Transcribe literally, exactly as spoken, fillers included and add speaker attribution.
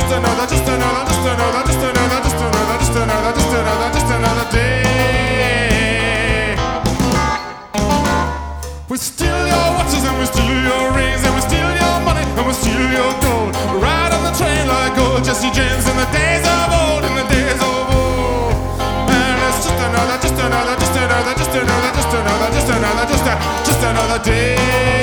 Speaker 1: just another, just another, just another, just another, just another, just another, just another, just another day. We steal your watches and we steal your rings and we steal your money and we steal your gold. We ride on the train like old Jesse James in the days of old, in the days of old. And it's just another, just another, just another, just another, just another, just another, just a, just another day.